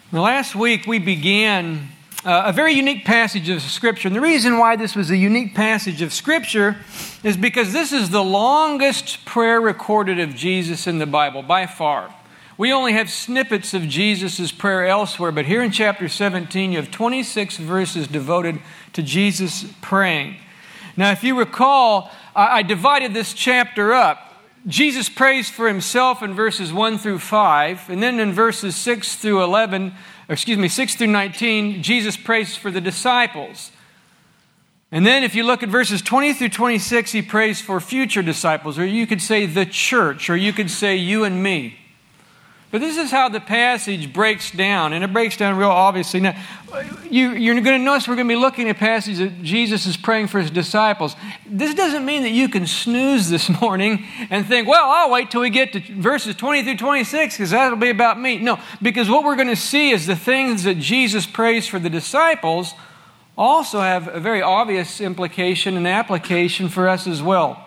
Now, last week we began a very unique passage of Scripture. And the reason why this was a unique passage of Scripture is because this is the longest prayer recorded of Jesus in the Bible, by far. We only have snippets of Jesus' prayer elsewhere, but here in chapter 17 you have 26 verses devoted to Jesus praying. Now, if you recall, I divided this chapter up. Jesus prays for himself in verses 1 through 5, and then in verses 6 through 19, Jesus prays for the disciples. And then if you look at verses 20 through 26, he prays for future disciples, or you could say the church, or you could say you and me. But this is how the passage breaks down, and it breaks down real obviously. Now, you're going to notice we're going to be looking at a passage that Jesus is praying for his disciples. This doesn't mean that you can snooze this morning and think, well, I'll wait till we get to verses 20 through 26 because that'll be about me. No, because what we're going to see is the things that Jesus prays for the disciples also have a very obvious implication and application for us as well.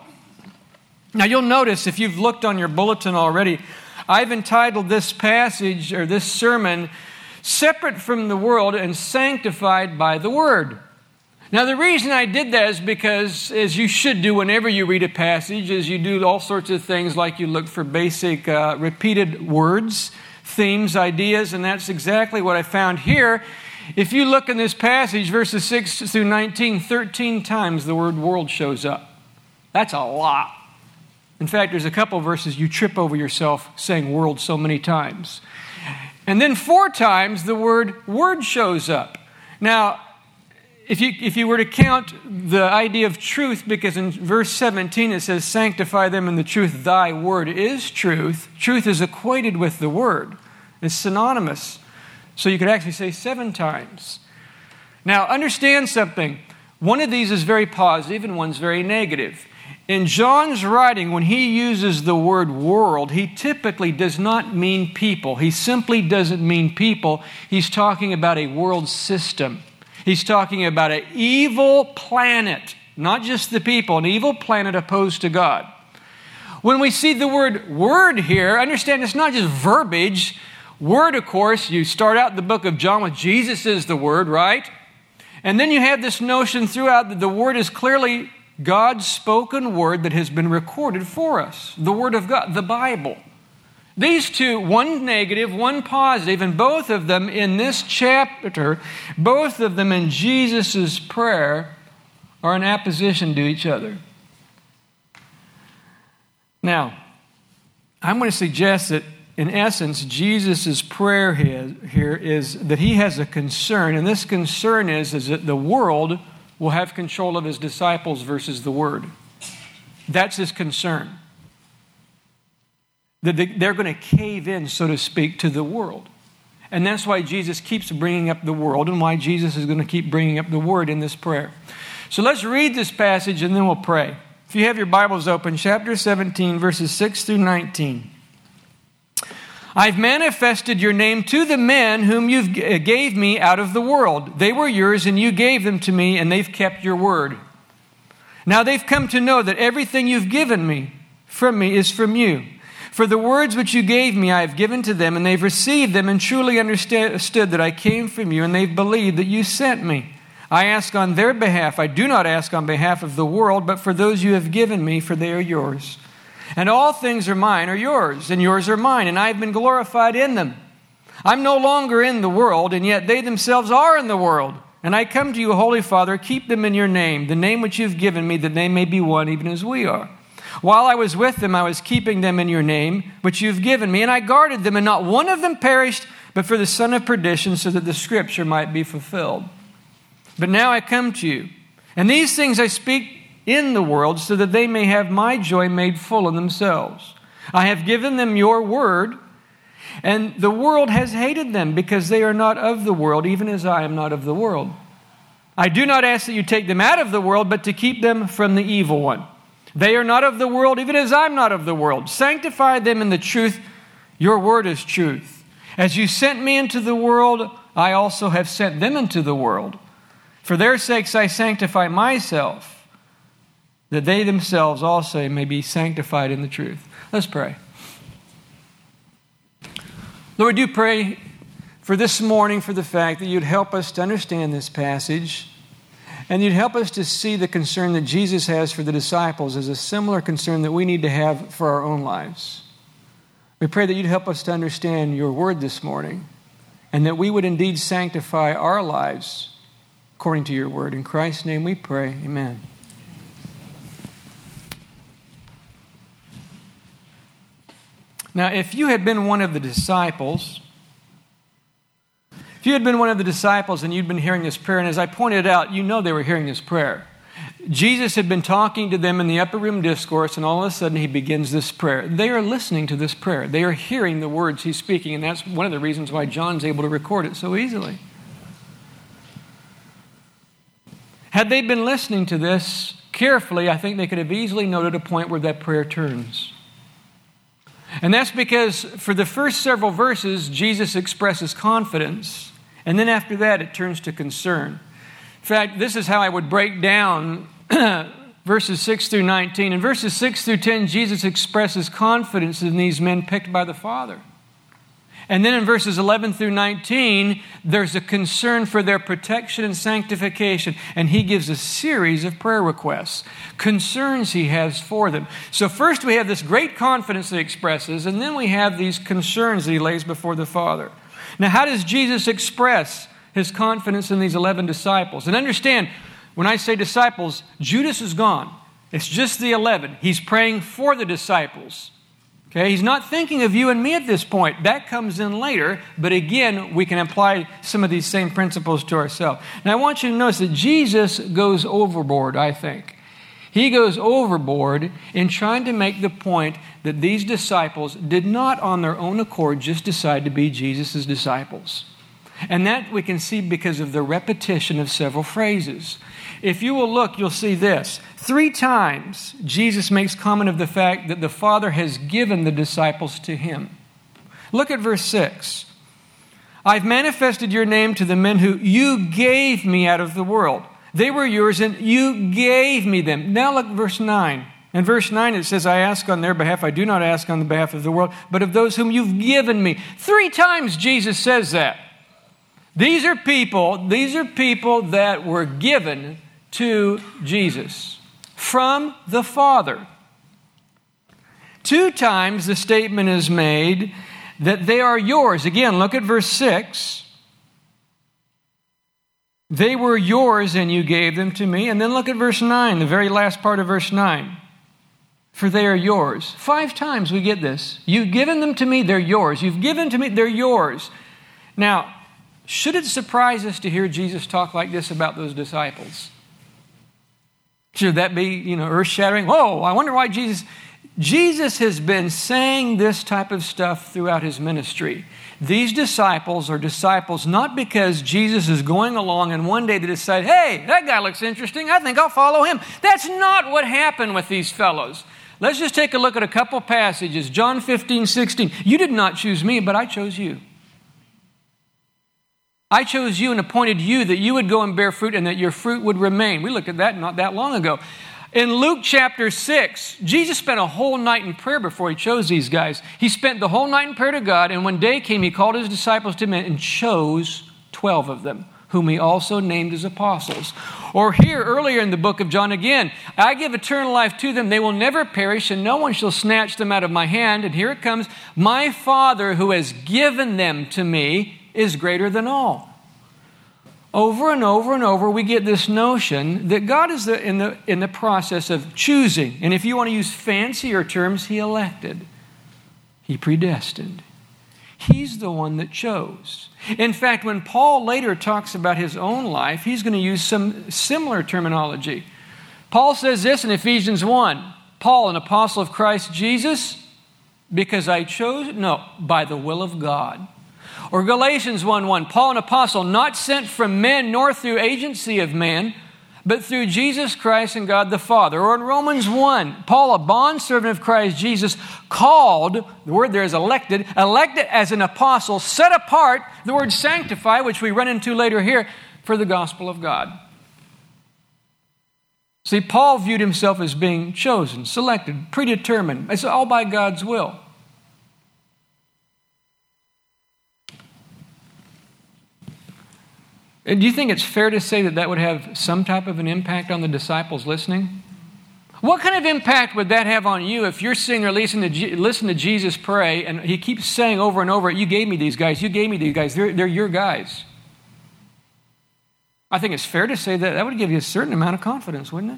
Now, you'll notice if you've looked on your bulletin already, I've entitled this passage or this sermon, Separate from the World and Sanctified by the Word. Now, the reason I did that is because, as you should do whenever you read a passage, is you do all sorts of things like you look for basic repeated words, themes, ideas, and that's exactly what I found here. If you look in this passage, verses 6 through 19, 13 times the word world shows up. That's a lot. In fact, there's a couple of verses you trip over yourself saying world so many times. And then 4 times the word shows up. Now, if you were to count the idea of truth, because in verse 17 it says, sanctify them in the truth, thy word is truth. Truth is equated with the word. It's synonymous. So you could actually say 7 times. Now, understand something. One of these is very positive and one's very negative. In John's writing, when he uses the word world, he typically does not mean people. He simply doesn't mean people. He's talking about a world system. He's talking about an evil planet, not just the people, an evil planet opposed to God. When we see the word here, understand it's not just verbiage. Word, of course, you start out the book of John with Jesus is the word, right? And then you have this notion throughout that the word is clearly God's spoken word that has been recorded for us. The Word of God, the Bible. These two, one negative, one positive, and both of them in this chapter, both of them in Jesus' prayer, are in apposition to each other. Now, I'm going to suggest that in essence, Jesus' prayer here is that he has a concern, and this concern is that the world will have control of his disciples versus the Word. That's his concern. That they're going to cave in, so to speak, to the world. And that's why Jesus keeps bringing up the world and why Jesus is going to keep bringing up the Word in this prayer. So let's read this passage and then we'll pray. If you have your Bibles open, chapter 17, verses 6 through 19. I've manifested your name to the men whom you gave me out of the world. They were yours, and you gave them to me, and they've kept your word. Now they've come to know that everything you've given me from me is from you. For the words which you gave me I have given to them, and they've received them and truly understood that I came from you, and they've believed that you sent me. I ask on their behalf. I do not ask on behalf of the world, but for those you have given me, for they are yours. And all things are mine, are yours, and yours are mine, and I have been glorified in them. I'm no longer in the world, and yet they themselves are in the world. And I come to you, Holy Father, keep them in your name, the name which you've given me, that they may be one, even as we are. While I was with them, I was keeping them in your name, which you've given me, and I guarded them, and not one of them perished, but for the son of perdition, so that the scripture might be fulfilled. But now I come to you, and these things I speak in the world, so that they may have my joy made full in themselves. I have given them your word, and the world has hated them, because they are not of the world, even as I am not of the world. I do not ask that you take them out of the world, but to keep them from the evil one. They are not of the world, even as I'm not of the world. Sanctify them in the truth. Your word is truth. As you sent me into the world, I also have sent them into the world. For their sakes I sanctify myself, that they themselves also may be sanctified in the truth. Let's pray. Lord, we do pray for this morning for the fact that you'd help us to understand this passage, and you'd help us to see the concern that Jesus has for the disciples as a similar concern that we need to have for our own lives. We pray that you'd help us to understand your word this morning, and that we would indeed sanctify our lives according to your word. In Christ's name we pray, amen. Now, if you had been one of the disciples, and you'd been hearing this prayer, and as I pointed out, you know they were hearing this prayer. Jesus had been talking to them in the upper room discourse, and all of a sudden he begins this prayer. They are listening to this prayer. They are hearing the words he's speaking, and that's one of the reasons why John's able to record it so easily. Had they been listening to this carefully, I think they could have easily noted a point where that prayer turns. And that's because for the first several verses, Jesus expresses confidence. And then after that, it turns to concern. In fact, this is how I would break down verses 6 through 19. In verses 6 through 10, Jesus expresses confidence in these men picked by the Father. And then in verses 11 through 19, there's a concern for their protection and sanctification. And he gives a series of prayer requests, concerns he has for them. So first we have this great confidence that he expresses, and then we have these concerns that he lays before the Father. Now, how does Jesus express his confidence in these 11 disciples? And understand, when I say disciples, Judas is gone. It's just the 11. He's praying for the disciples. Okay, he's not thinking of you and me at this point. That comes in later, but again, we can apply some of these same principles to ourselves. Now, I want you to notice that Jesus goes overboard, I think. He goes overboard in trying to make the point that these disciples did not on their own accord just decide to be Jesus' disciples. And that we can see because of the repetition of several phrases. If you will look, you'll see this. 3 times, Jesus makes comment of the fact that the Father has given the disciples to him. Look at verse 6. I've manifested your name to the men who you gave me out of the world. They were yours and you gave me them. Now look at verse 9. In verse 9 it says, I ask on their behalf, I do not ask on the behalf of the world, but of those whom you've given me. 3 times Jesus says that. These are people that were given to Jesus from the Father. 2 times the statement is made that they are yours. Again, look at verse 6. They were yours and you gave them to me. And then look at verse 9, the very last part of verse 9. For they are yours. 5 times we get this. You've given them to me, they're yours. You've given to me, they're yours. Now, should it surprise us to hear Jesus talk like this about those disciples? Should that be, earth-shattering? Whoa, I wonder why Jesus has been saying this type of stuff throughout his ministry. These disciples are disciples not because Jesus is going along and one day they decide, hey, that guy looks interesting, I think I'll follow him. That's not what happened with these fellows. Let's just take a look at a couple passages. John 15:16. You did not choose me, but I chose you. I chose you and appointed you that you would go and bear fruit and that your fruit would remain. We looked at that not that long ago. In Luke chapter 6, Jesus spent a whole night in prayer before he chose these guys. He spent the whole night in prayer to God, and when day came, he called his disciples to him and chose 12 of them, whom he also named as apostles. Or here, earlier in the book of John again, I give eternal life to them. They will never perish, and no one shall snatch them out of my hand. And here it comes. My Father who has given them to me is greater than all. Over and over and over, we get this notion that God is in the process of choosing. And if you want to use fancier terms, he elected. He predestined. He's the one that chose. In fact, when Paul later talks about his own life, he's going to use some similar terminology. Paul says this in Ephesians 1. Paul, an apostle of Christ Jesus, because I chose? No, by the will of God. Or Galatians 1:1, Paul, an apostle, not sent from men nor through agency of man, but through Jesus Christ and God the Father. Or in Romans 1, Paul, a bondservant of Christ Jesus, called, the word there is elected as an apostle, set apart, the word sanctify, which we run into later here, for the gospel of God. See, Paul viewed himself as being chosen, selected, predetermined. It's all by God's will. And do you think it's fair to say that that would have some type of an impact on the disciples listening? What kind of impact would that have on you if you're sitting there listening to Jesus pray and he keeps saying over and over, you gave me these guys, you gave me these guys, they're your guys. I think it's fair to say that that would give you a certain amount of confidence, wouldn't it?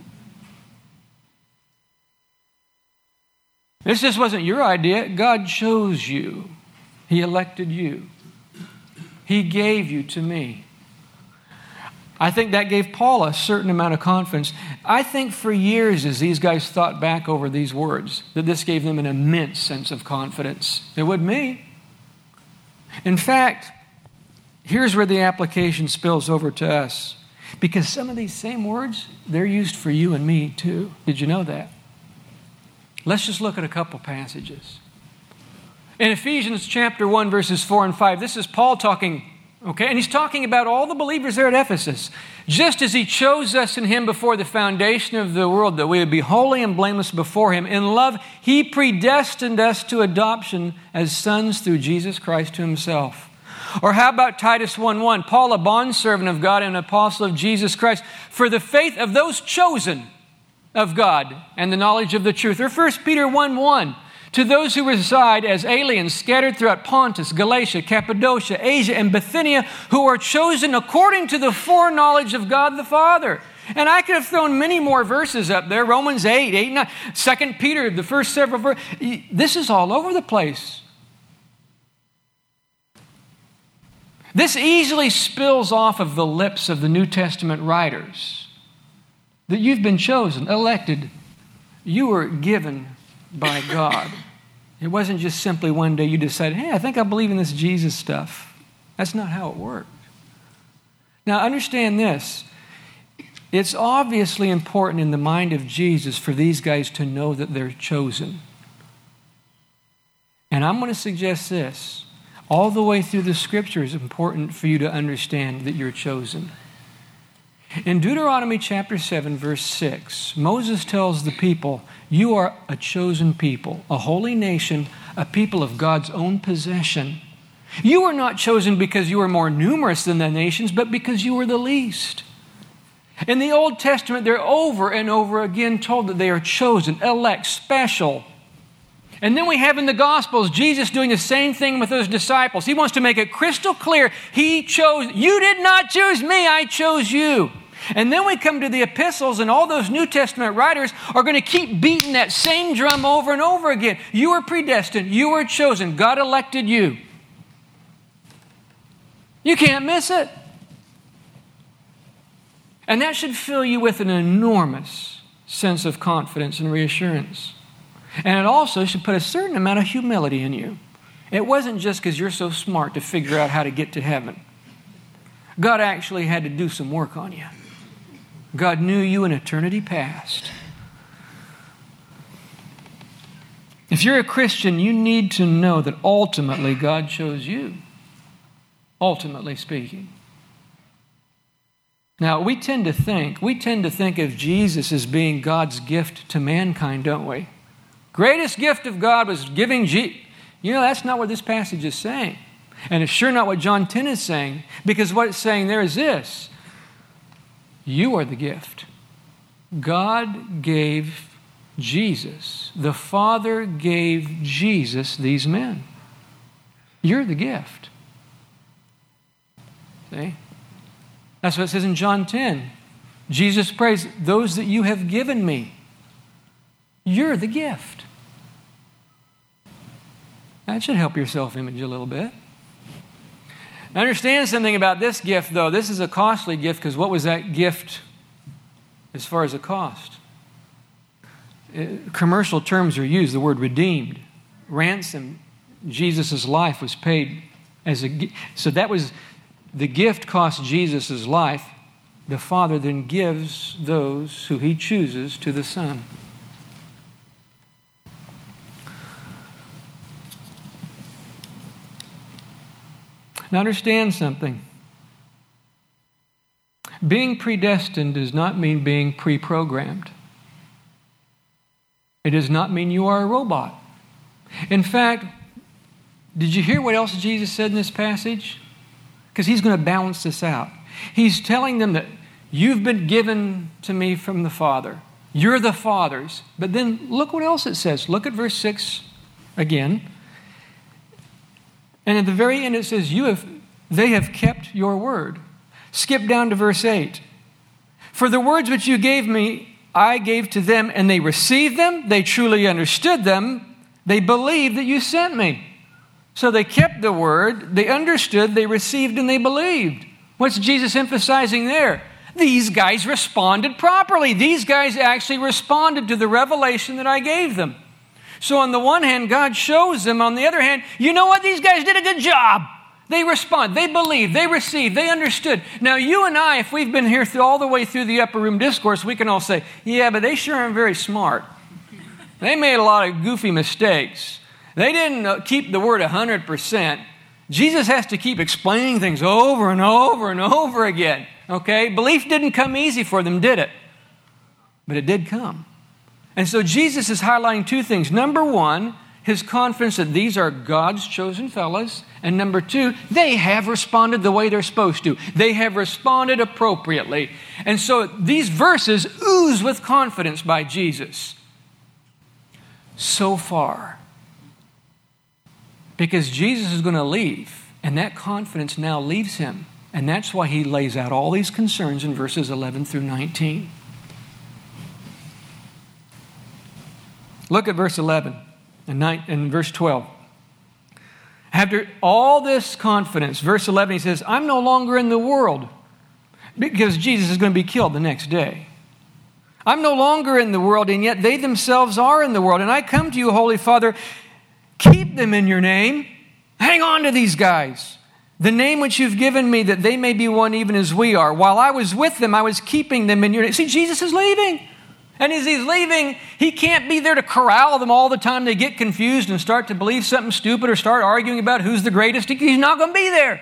This just wasn't your idea. God chose you. He elected you. He gave you to me. I think that gave Paul a certain amount of confidence. I think for years as these guys thought back over these words, that this gave them an immense sense of confidence. It would me. In fact, here's where the application spills over to us. Because some of these same words, they're used for you and me too. Did you know that? Let's just look at a couple passages. In Ephesians chapter 1, verses 4 and 5, this is Paul talking, okay? And he's talking about all the believers there at Ephesus. Just as he chose us in him before the foundation of the world, that we would be holy and blameless before him. In love, he predestined us to adoption as sons through Jesus Christ to himself. Or how about Titus 1:1? Paul, a bondservant of God and an apostle of Jesus Christ, for the faith of those chosen of God and the knowledge of the truth. Or 1 Peter 1:1, to those who reside as aliens scattered throughout Pontus, Galatia, Cappadocia, Asia, and Bithynia, who are chosen according to the foreknowledge of God the Father. And I could have thrown many more verses up there. Romans 8, 9, 2 Peter, the first several verses. This is all over the place. This easily spills off of the lips of the New Testament writers that you've been chosen, elected. You were given by God. It wasn't just simply one day you decided, hey, I think I believe in this Jesus stuff. That's not how it worked. Now understand this. It's obviously important in the mind of Jesus for these guys to know that they're chosen. And I'm going to suggest this. All the way through the Scripture is important for you to understand that you're chosen. In Deuteronomy chapter 7, verse 6, Moses tells the people, you are a chosen people, a holy nation, a people of God's own possession. You were not chosen because you were more numerous than the nations, but because you were the least. In the Old Testament, they're over and over again told that they are chosen, elect, special. And then we have in the Gospels, Jesus doing the same thing with those disciples. He wants to make it crystal clear. He chose, you did not choose me, I chose you. And then we come to the epistles, and all those New Testament writers are going to keep beating that same drum over and over again. You were predestined. You were chosen. God elected you. You can't miss it. And that should fill you with an enormous sense of confidence and reassurance. And it also should put a certain amount of humility in you. It wasn't just because you're so smart to figure out how to get to heaven. God actually had to do some work on you. God knew you in eternity past. If you're a Christian, you need to know that ultimately God chose you. Ultimately speaking. Now, we tend to think of Jesus as being God's gift to mankind, don't we? Greatest gift of God was giving Jesus. You know, that's not what this passage is saying. And it's sure not what John 10 is saying, because what it's saying there is this. You are the gift. God gave Jesus. The Father gave Jesus these men. You're the gift. See? That's what it says in John 10. Jesus prays, those that you have given me. You're the gift. That should help your self-image a little bit. Understand something about this gift, though. This is a costly gift, because what was that gift as far as a cost? Commercial terms are used, the word redeemed. Ransom. Jesus' life was paid as a gift. So that was, the gift cost Jesus' life. The Father then gives those who He chooses to the Son. Now understand something. Being predestined does not mean being pre-programmed. It does not mean you are a robot. In fact, did you hear what else Jesus said in this passage? Because He's going to balance this out. He's telling them that you've been given to me from the Father. You're the Father's. But then look what else it says. Look at verse 6 again. And at the very end it says, they have kept your word. Skip down to verse 8. For the words which you gave me, I gave to them, and they received them. They truly understood them. They believed that you sent me. So they kept the word, they understood, they received, and they believed. What's Jesus emphasizing there? These guys responded properly. These guys actually responded to the revelation that I gave them. So on the one hand, God shows them. On the other hand, you know what? These guys did a good job. They respond. They believed. They received. They understood. Now, you and I, if we've been here all the way through the upper room discourse, we can all say, yeah, but they sure aren't very smart. They made a lot of goofy mistakes. They didn't keep the word 100%. Jesus has to keep explaining things over and over and over again. Okay? Belief didn't come easy for them, did it? But it did come. And so Jesus is highlighting two things. Number one, his confidence that these are God's chosen fellows. And number two, they have responded the way they're supposed to. They have responded appropriately. And so these verses ooze with confidence by Jesus. So far. Because Jesus is going to leave, and that confidence now leaves him. And that's why he lays out all these concerns in verses 11 through 19. Look at verse 11 and verse 12. After all this confidence, verse 11, he says, I'm no longer in the world, because Jesus is going to be killed the next day. I'm no longer in the world, and yet they themselves are in the world. And I come to you, Holy Father, keep them in your name. Hang on to these guys. The name which you've given me, that they may be one even as we are. While I was with them, I was keeping them in your name. See, Jesus is leaving. And as he's leaving, he can't be there to corral them all the time they get confused and start to believe something stupid or start arguing about who's the greatest. He's not going to be there.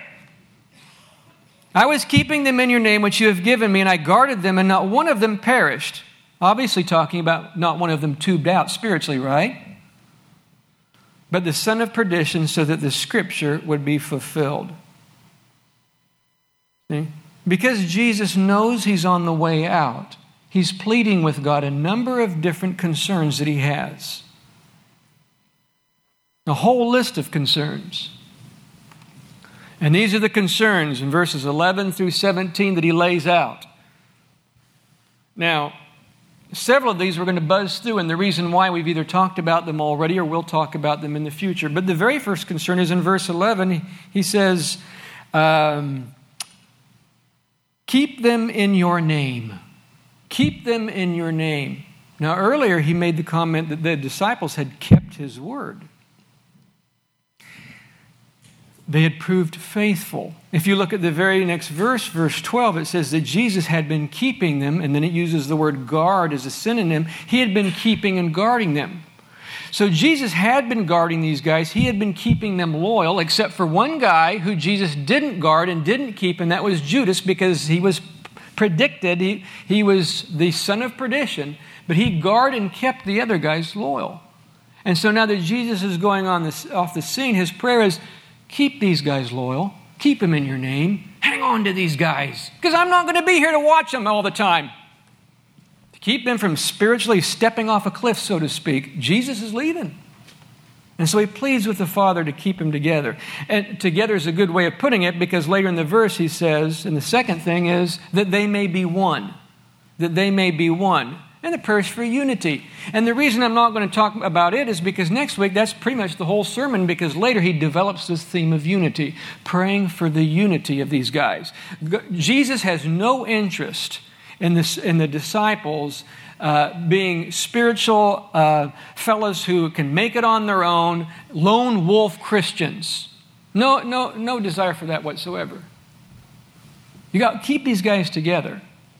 I was keeping them in your name, which you have given me, and I guarded them, and not one of them perished. Obviously talking about not one of them tubed out spiritually, right? But the son of perdition, so that the scripture would be fulfilled. See? Because Jesus knows he's on the way out, he's pleading with God a number of different concerns that he has. A whole list of concerns. And these are the concerns in verses 11 through 17 that he lays out. Now, several of these we're going to buzz through, and the reason why we've either talked about them already or we'll talk about them in the future. But the very first concern is in verse 11. He says, keep them in your name. Keep them in your name. Now, earlier he made the comment that the disciples had kept his word. They had proved faithful. If you look at the very next verse, verse 12, it says that Jesus had been keeping them, and then it uses the word guard as a synonym. He had been keeping and guarding them. So Jesus had been guarding these guys. He had been keeping them loyal, except for one guy who Jesus didn't guard and didn't keep, and that was Judas, because he was predicted. He was the son of perdition, but he guarded and kept the other guys loyal. And so now that Jesus is going off the scene, his prayer is, keep these guys loyal. Keep them in your name. Hang on to these guys, because I'm not going to be here to watch them all the time. To keep them from spiritually stepping off a cliff, so to speak, Jesus is leaving. And so he pleads with the Father to keep them together. And together is a good way of putting it, because later in the verse he says, and the second thing is, that they may be one. That they may be one. And the prayer is for unity. And the reason I'm not going to talk about it is because next week, that's pretty much the whole sermon, because later he develops this theme of unity, praying for the unity of these guys. Jesus has no interest in the disciples being spiritual fellows who can make it on their own, lone wolf Christians. No desire for that whatsoever. You got to keep these guys together.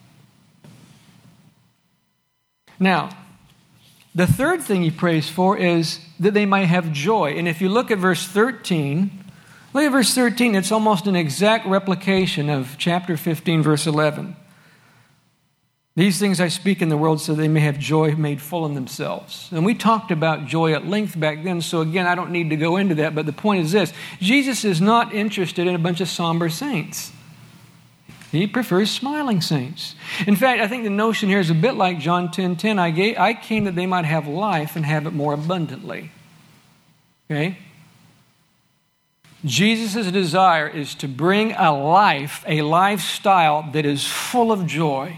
Now, the third thing he prays for is that they might have joy. And if you look at verse 13, it's almost an exact replication of chapter 15, verse 11. These things I speak in the world so they may have joy made full in themselves. And we talked about joy at length back then, so again, I don't need to go into that, but the point is this. Jesus is not interested in a bunch of somber saints. He prefers smiling saints. In fact, I think the notion here is a bit like John 10:10. I came that they might have life and have it more abundantly. Okay? Jesus' desire is to bring a lifestyle that is full of joy.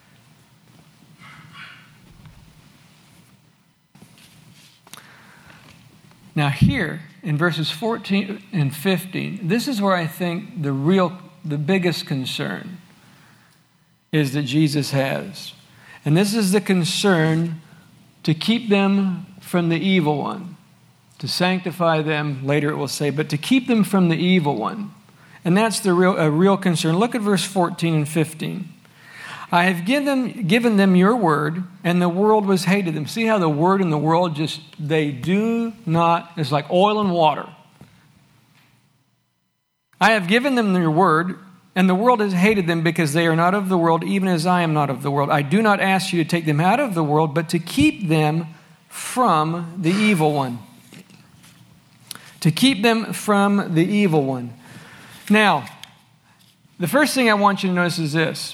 Now here, in verses 14 and 15, this is where I think the biggest concern is that Jesus has. And this is the concern to keep them from the evil one, to sanctify them, later it will say, but to keep them from the evil one. And that's a real concern. Look at verse 14 and 15. I have given them your word, and the world was hated them. See how the word and the world they do not, it's like oil and water. I have given them your word, and the world has hated them because they are not of the world, even as I am not of the world. I do not ask you to take them out of the world, but to keep them from the evil one. To keep them from the evil one. Now, the first thing I want you to notice is this.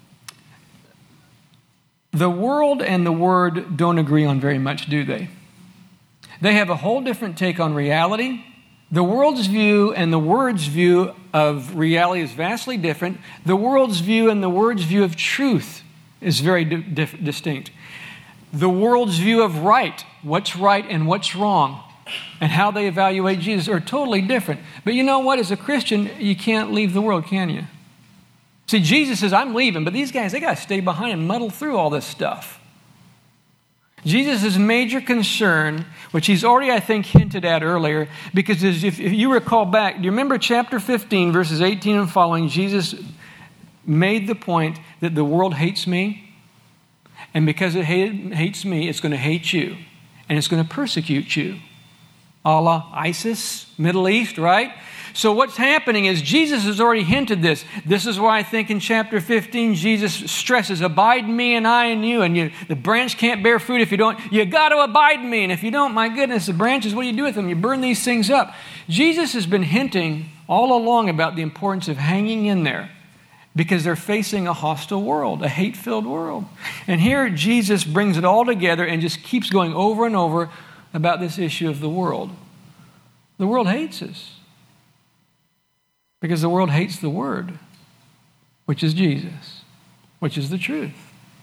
The world and the Word don't agree on very much, do they? They have a whole different take on reality. The world's view and the Word's view of reality is vastly different. The world's view and the Word's view of truth is very distinct. The world's view of what's right and what's wrong, and how they evaluate Jesus are totally different. But you know what? As a Christian, you can't leave the world, can you? See, Jesus says, I'm leaving, but these guys, they got to stay behind and muddle through all this stuff. Jesus' major concern, which he's already, I think, hinted at earlier, because if you recall back, do you remember chapter 15, verses 18 and following, Jesus made the point that the world hates me, and because it hates me, it's going to hate you, and it's going to persecute you. A la ISIS, Middle East, right? So what's happening is Jesus has already hinted this. This is why I think in chapter 15, Jesus stresses, abide in me and I in you. And the branch can't bear fruit if you don't. You got to abide in me. And if you don't, my goodness, the branches, what do you do with them? You burn these things up. Jesus has been hinting all along about the importance of hanging in there because they're facing a hostile world, a hate-filled world. And here Jesus brings it all together and just keeps going over and over about this issue of the world. The world hates us. Because the world hates the Word, which is Jesus, which is the truth.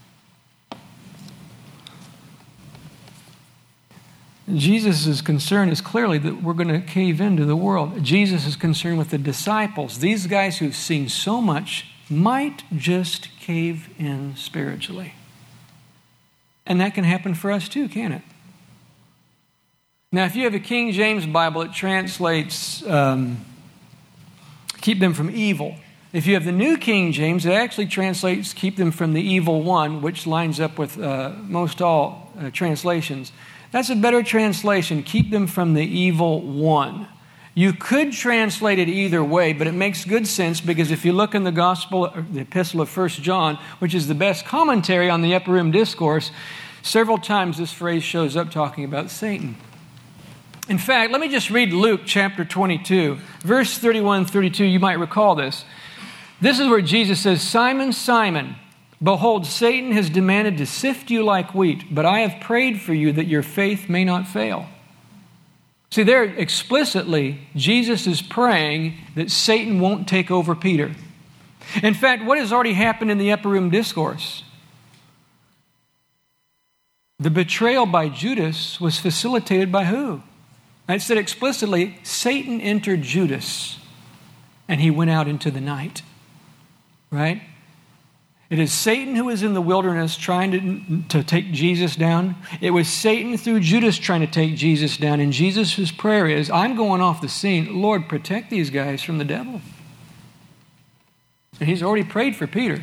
Jesus' concern is clearly that we're going to cave into the world. Jesus is concerned with the disciples. These guys who've seen so much might just cave in spiritually. And that can happen for us too, can't it? Now, if you have a King James Bible, it translates... keep them from evil. If you have the New King James, it actually translates keep them from the evil one, which lines up with most all translations. That's a better translation, keep them from the evil one. You could translate it either way, but it makes good sense because if you look in the the epistle of 1 John, which is the best commentary on the Upper Room Discourse, several times this phrase shows up talking about Satan. In fact, let me just read Luke chapter 22, verse 31 and 32. You might recall this. This is where Jesus says, Simon, Simon, behold, Satan has demanded to sift you like wheat, but I have prayed for you that your faith may not fail. See, there explicitly, Jesus is praying that Satan won't take over Peter. In fact, what has already happened in the Upper Room Discourse? The betrayal by Judas was facilitated by who? It said explicitly, Satan entered Judas and he went out into the night. Right? It is Satan who was in the wilderness trying to take Jesus down. It was Satan through Judas trying to take Jesus down. And Jesus' prayer is, I'm going off the scene. Lord, protect these guys from the devil. And he's already prayed for Peter.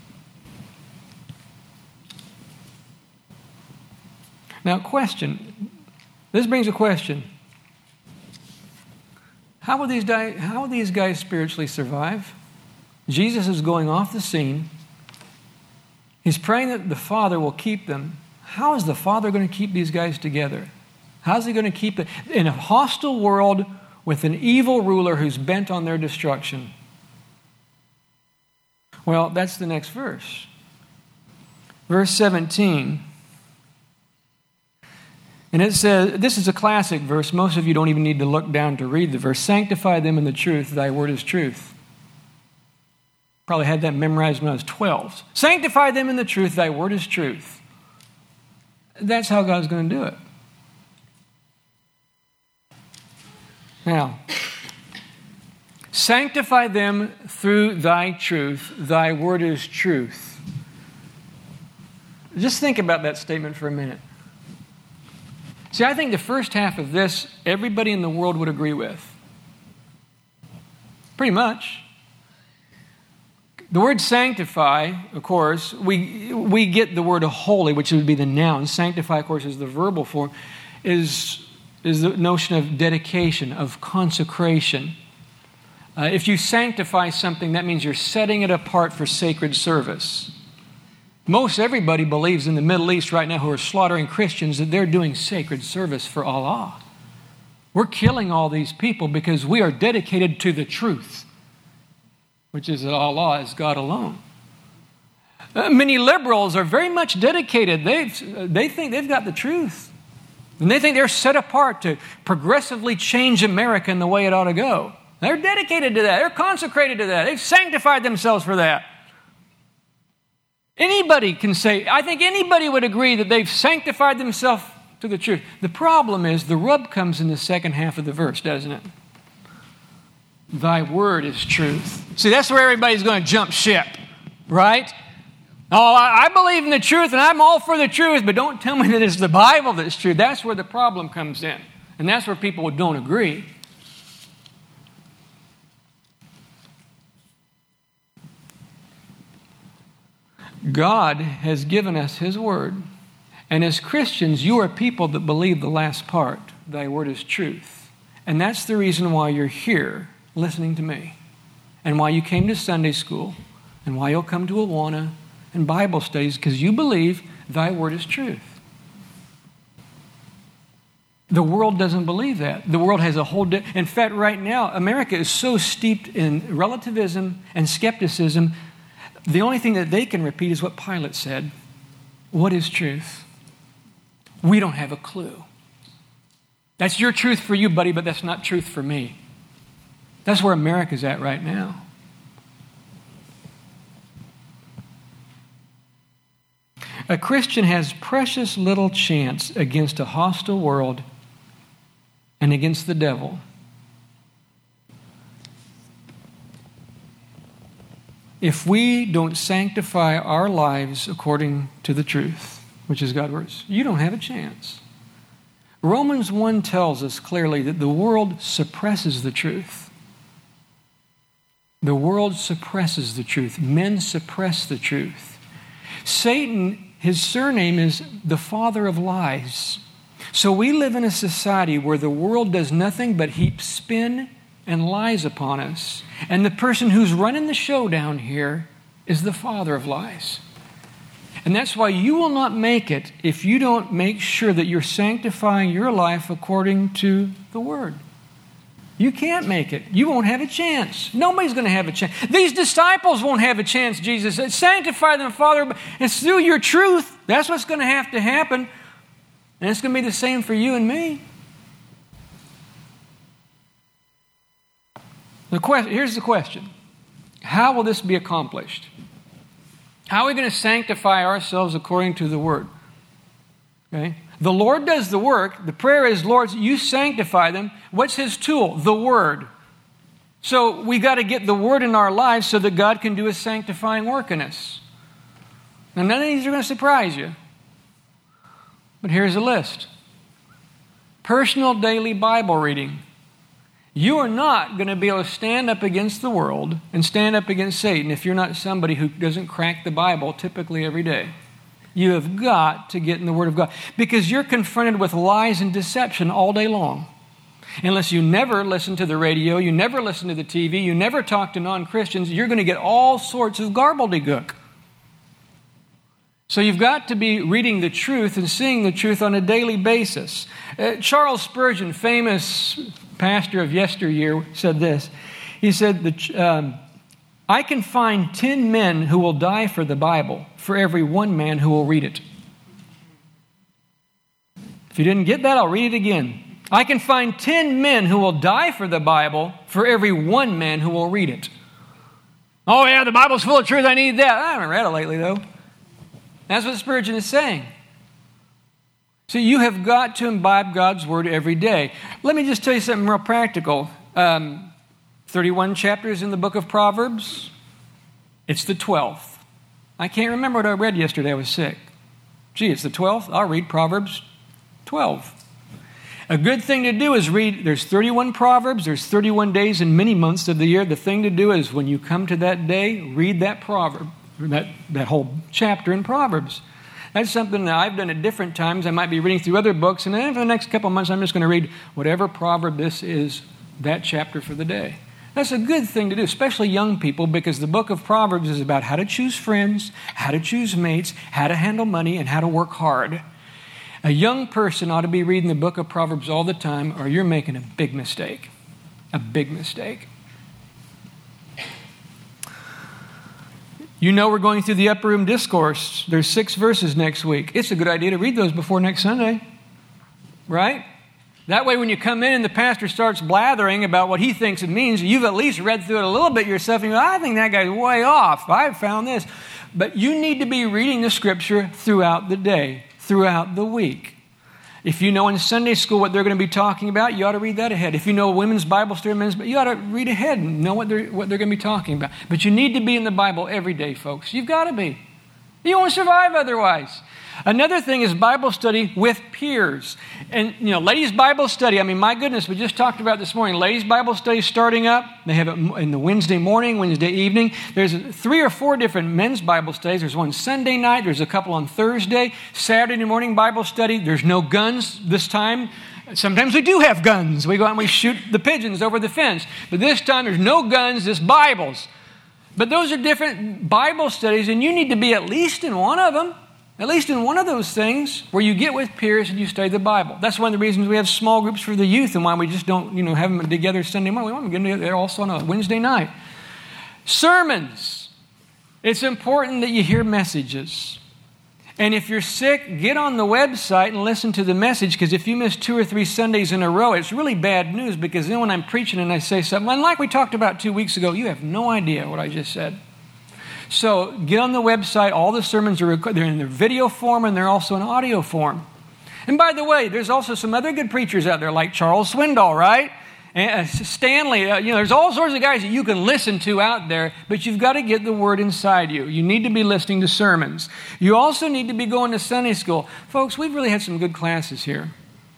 Now, question. This brings a question. How will these guys spiritually survive? Jesus is going off the scene. He's praying that the Father will keep them. How is the Father going to keep these guys together? How's he going to keep them in a hostile world with an evil ruler who's bent on their destruction? Well, that's the next verse. Verse 17. And it says, this is a classic verse. Most of you don't even need to look down to read the verse. Sanctify them in the truth. Thy word is truth. Probably had that memorized when I was 12. Sanctify them in the truth. Thy word is truth. That's how God's going to do it. Now, sanctify them through thy truth. Thy word is truth. Just think about that statement for a minute. See, I think the first half of this, everybody in the world would agree with. Pretty much. The word sanctify, of course, we get the word holy, which would be the noun. Sanctify, of course, is the verbal form, is the notion of dedication, of consecration. If you sanctify something, that means you're setting it apart for sacred service. Most everybody believes in the Middle East right now who are slaughtering Christians that they're doing sacred service for Allah. We're killing all these people because we are dedicated to the truth, which is that Allah is God alone. Many liberals are very much dedicated. They think they've got the truth. And they think they're set apart to progressively change America in the way it ought to go. They're dedicated to that. They're consecrated to that. They've sanctified themselves for that. Anybody can say, I think anybody would agree that they've sanctified themselves to the truth. The problem is the rub comes in the second half of the verse, doesn't it? Thy word is truth. See, that's where everybody's going to jump ship, right? Oh, I believe in the truth and I'm all for the truth, but don't tell me that it's the Bible that's true. That's where the problem comes in. And that's where people don't agree. God has given us His word. And as Christians, you are people that believe the last part. Thy word is truth. And that's the reason why you're here listening to me. And why you came to Sunday school. And why you'll come to Awana and Bible studies. Because you believe thy word is truth. The world doesn't believe that. The world has a whole... In fact, right now, America is so steeped in relativism and skepticism. The only thing that they can repeat is what Pilate said. What is truth? We don't have a clue. That's your truth for you, buddy, but that's not truth for me. That's where America's at right now. A Christian has precious little chance against a hostile world and against the devil. If we don't sanctify our lives according to the truth, which is God's words, you don't have a chance. Romans 1 tells us clearly that the world suppresses the truth. The world suppresses the truth. Men suppress the truth. Satan, his surname is the father of lies. So we live in a society where the world does nothing but heap spin and lies upon us. And the person who's running the show down here is the father of lies. And that's why you will not make it if you don't make sure that you're sanctifying your life according to the Word. You can't make it. You won't have a chance. Nobody's going to have a chance. These disciples won't have a chance, Jesus said. Sanctify them, Father. It's through your truth. That's what's going to have to happen. And it's going to be the same for you and me. Here's the question. How will this be accomplished? How are we going to sanctify ourselves according to the Word? Okay? The Lord does the work. The prayer is, Lord, you sanctify them. What's His tool? The Word. So we got to get the Word in our lives so that God can do His sanctifying work in us. Now, none of these are going to surprise you. But here's a list. Personal daily Bible reading. You are not going to be able to stand up against the world and stand up against Satan if you're not somebody who doesn't crack the Bible typically every day. You have got to get in the Word of God because you're confronted with lies and deception all day long. Unless you never listen to the radio, you never listen to the TV, you never talk to non-Christians, you're going to get all sorts of gobbledygook. So you've got to be reading the truth and seeing the truth on a daily basis. Charles Spurgeon, famous pastor of yesteryear, said this. He said, I I can find 10 men who will die for the Bible for every one man who will read it. If you didn't get that, I'll read it again. I can find 10 men who will die for the Bible for every one man who will read it. Oh yeah, the Bible's full of truth, I need that. I haven't read it lately though. That's what Spurgeon is saying. So you have got to imbibe God's Word every day. Let me just tell you something real practical. 31 chapters in the book of Proverbs. It's the 12th. I can't remember what I read yesterday. I was sick. Gee, it's the 12th. I'll read Proverbs 12. A good thing to do is read, there's 31 Proverbs, there's 31 days and many months of the year. The thing to do is when you come to that day, read that proverb, that whole chapter in Proverbs. That's something that I've done at different times. I might be reading through other books, and then for the next couple of months, I'm just going to read whatever proverb this is, that chapter for the day. That's a good thing to do, especially young people, because the book of Proverbs is about how to choose friends, how to choose mates, how to handle money, and how to work hard. A young person ought to be reading the book of Proverbs all the time, or you're making a big mistake. A big mistake. You know we're going through the Upper Room Discourse. There's 6 verses next week. It's a good idea to read those before next Sunday. Right? That way when you come in and the pastor starts blathering about what he thinks it means, you've at least read through it a little bit yourself, and you go, I think that guy's way off. I've found this. But you need to be reading the Scripture throughout the day, throughout the week. If you know in Sunday school what they're going to be talking about, you ought to read that ahead. If you know women's Bible study, you ought to read ahead and know what they're going to be talking about. But you need to be in the Bible every day, folks. You've got to be. You won't survive otherwise. Another thing is Bible study with peers. And, ladies' Bible study, my goodness, we just talked about this morning. Ladies' Bible study starting up. They have it in the Wednesday morning, Wednesday evening. There's 3 or 4 different men's Bible studies. There's one Sunday night. There's a couple on Thursday. Saturday morning Bible study. There's no guns this time. Sometimes we do have guns. We go out and we shoot the pigeons over the fence. But this time there's no guns, just Bibles. But those are different Bible studies, and you need to be at least in one of them. At least in one of those things where you get with peers and you study the Bible. That's one of the reasons we have small groups for the youth and why we just don't, have them together Sunday morning. We want them to get together also on a Wednesday night. Sermons. It's important that you hear messages. And if you're sick, get on the website and listen to the message, because if you miss 2 or 3 Sundays in a row, it's really bad news, because then when I'm preaching and I say something, and like we talked about 2 weeks ago, you have no idea what I just said. So get on the website. All the sermons are they're in their video form and they're also in audio form. And by the way, there's also some other good preachers out there like Charles Swindoll, right? And Stanley. There's all sorts of guys that you can listen to out there, but you've got to get the Word inside you. You need to be listening to sermons. You also need to be going to Sunday school. Folks, we've really had some good classes here.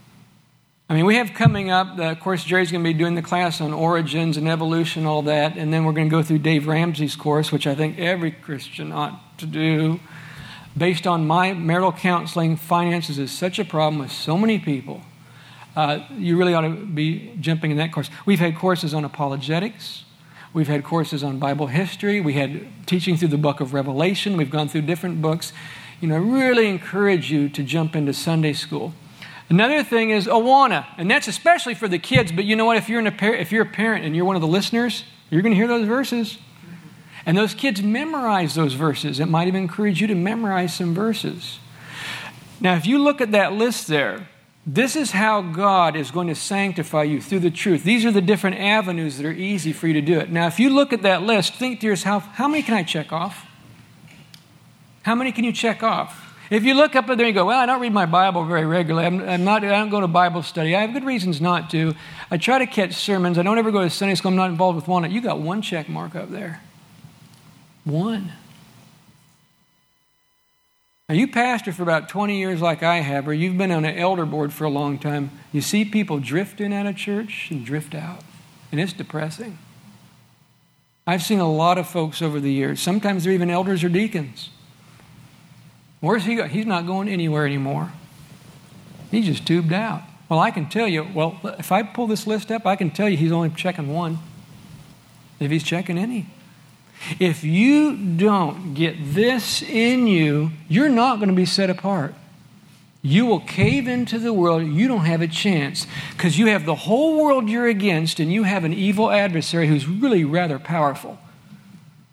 We have coming up, of course, Jerry's going to be doing the class on origins and evolution, all that, and then we're going to go through Dave Ramsey's course, which I think every Christian ought to do. Based on my marital counseling, finances is such a problem with so many people. You really ought to be jumping in that course. We've had courses on apologetics. We've had courses on Bible history. We had teaching through the book of Revelation. We've gone through different books. I really encourage you to jump into Sunday school. Another thing is Awana, and that's especially for the kids, but you know what? If you're a parent and you're one of the listeners, you're going to hear those verses. And those kids memorize those verses. It might even encourage you to memorize some verses. Now, if you look at that list there, this is how God is going to sanctify you through the truth. These are the different avenues that are easy for you to do it. Now, if you look at that list, think to yourself, how many can I check off? How many can you check off? If you look up there and you go, well, I don't read my Bible very regularly. I don't go to Bible study. I have good reasons not to. I try to catch sermons. I don't ever go to Sunday school. I'm not involved with one. You got one check mark up there. One. Now, you pastor for about 20 years like I have, or you've been on an elder board for a long time. You see people drift in out of church and drift out. And it's depressing. I've seen a lot of folks over the years. Sometimes they're even elders or deacons. Where's he go? He's not going anywhere anymore. He's just tubed out. Well, I can tell you, if I pull this list up, I can tell you he's only checking one. If he's checking any. If you don't get this in you, you're not going to be set apart. You will cave into the world. You don't have a chance because you have the whole world you're against and you have an evil adversary who's really rather powerful.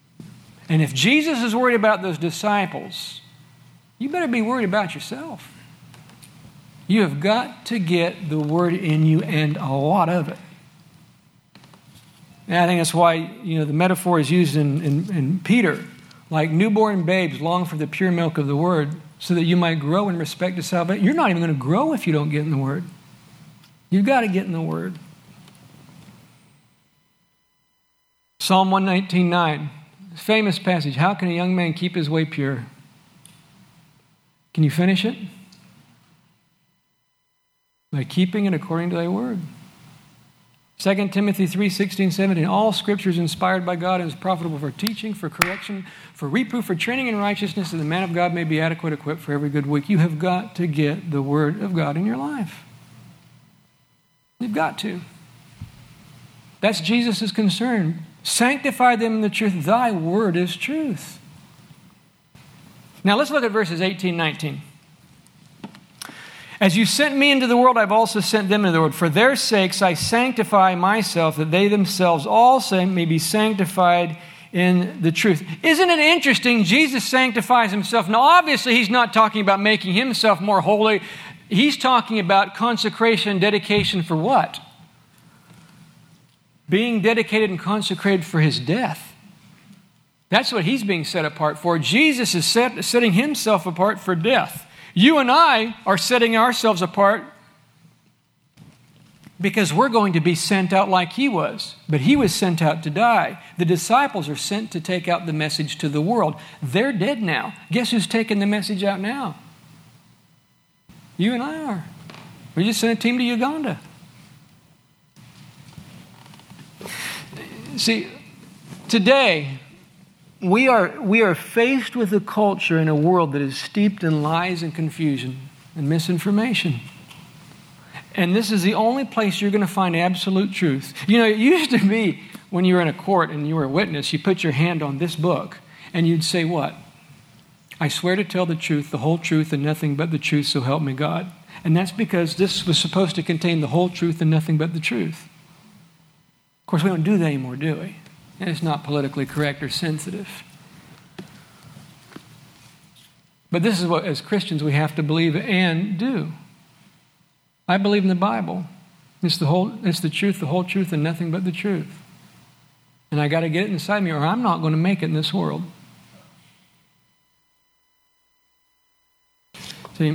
And if Jesus is worried about those disciples, you better be worried about yourself. You have got to get the Word in you, and a lot of it. And I think that's why, the metaphor is used in Peter. Like newborn babes long for the pure milk of the Word so that you might grow in respect to salvation. You're not even going to grow if you don't get in the Word. You've got to get in the Word. Psalm 119:9, famous passage. How can a young man keep his way pure? Can you finish it? By keeping it according to thy word. 2 Timothy 3:16, 17. All Scripture is inspired by God and is profitable for teaching, for correction, for reproof, for training in righteousness, that the man of God may be adequate, equipped for every good work. You have got to get the Word of God in your life. You've got to. That's Jesus' concern. Sanctify them in the truth. Thy word is truth. Now let's look at verses 18, 19. As you sent me into the world, I've also sent them into the world. For their sakes I sanctify myself, that they themselves also may be sanctified in the truth. Isn't it interesting? Jesus sanctifies himself. Now obviously he's not talking about making himself more holy. He's talking about consecration and dedication for what? Being dedicated and consecrated for his death. That's what he's being set apart for. Jesus is setting himself apart for death. You and I are setting ourselves apart because we're going to be sent out like he was. But he was sent out to die. The disciples are sent to take out the message to the world. They're dead now. Guess who's taking the message out now? You and I are. We just sent a team to Uganda. See, today, we are faced with a culture in a world that is steeped in lies and confusion and misinformation. And this is the only place you're going to find absolute truth. It used to be when you were in a court and you were a witness, you put your hand on this book and you'd say what? I swear to tell the truth, the whole truth, and nothing but the truth, so help me God. And that's because this was supposed to contain the whole truth and nothing but the truth. Of course, we don't do that anymore, do we? And it's not politically correct or sensitive. But this is what, as Christians, we have to believe and do. I believe in the Bible. It's the truth, the whole truth, and nothing but the truth. And I got to get it inside me, or I'm not going to make it in this world. See,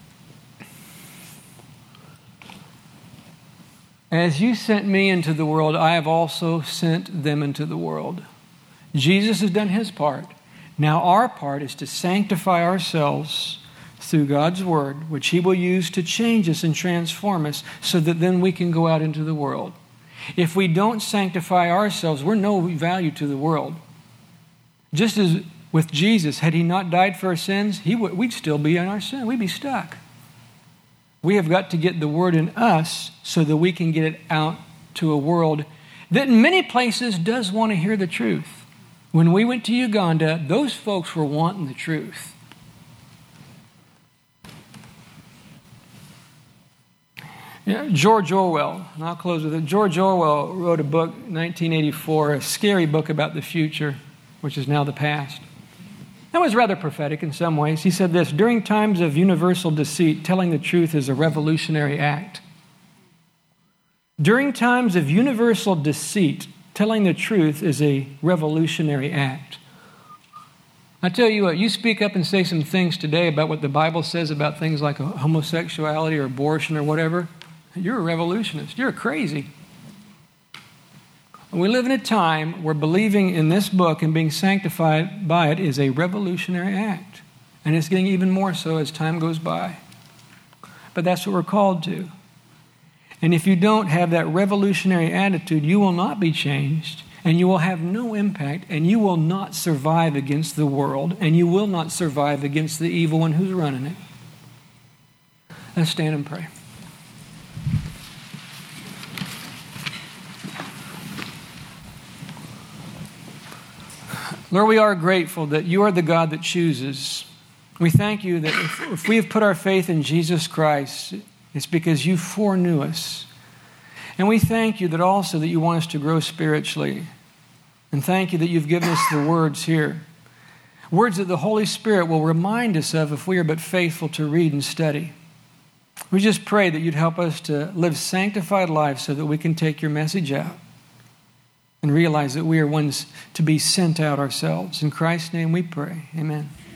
as you sent me into the world, I have also sent them into the world. Jesus has done his part. Now our part is to sanctify ourselves through God's word, which he will use to change us and transform us so that then we can go out into the world. If we don't sanctify ourselves, we're no value to the world. Just as with Jesus, had he not died for our sins, we'd still be in our sin. We'd be stuck. We have got to get the word in us so that we can get it out to a world that in many places does want to hear the truth. When we went to Uganda, those folks were wanting the truth. George Orwell, and I'll close with it. George Orwell wrote a book, 1984, a scary book about the future, which is now the past. That was rather prophetic in some ways. He said this: during times of universal deceit, telling the truth is a revolutionary act. During times of universal deceit, telling the truth is a revolutionary act. I tell you what, you speak up and say some things today about what the Bible says about things like homosexuality or abortion or whatever, you're a revolutionist. You're crazy. We live in a time where believing in this book and being sanctified by it is a revolutionary act. And it's getting even more so as time goes by. But that's what we're called to. And if you don't have that revolutionary attitude, you will not be changed, and you will have no impact, and you will not survive against the world, and you will not survive against the evil one who's running it. Let's stand and pray. Lord, we are grateful that you are the God that chooses. We thank you that if we have put our faith in Jesus Christ, it's because you foreknew us. And we thank you that also that you want us to grow spiritually. And thank you that you've given us the words here. Words that the Holy Spirit will remind us of if we are but faithful to read and study. We just pray that you'd help us to live sanctified lives so that we can take your message out and realize that we are ones to be sent out ourselves. In Christ's name we pray. Amen.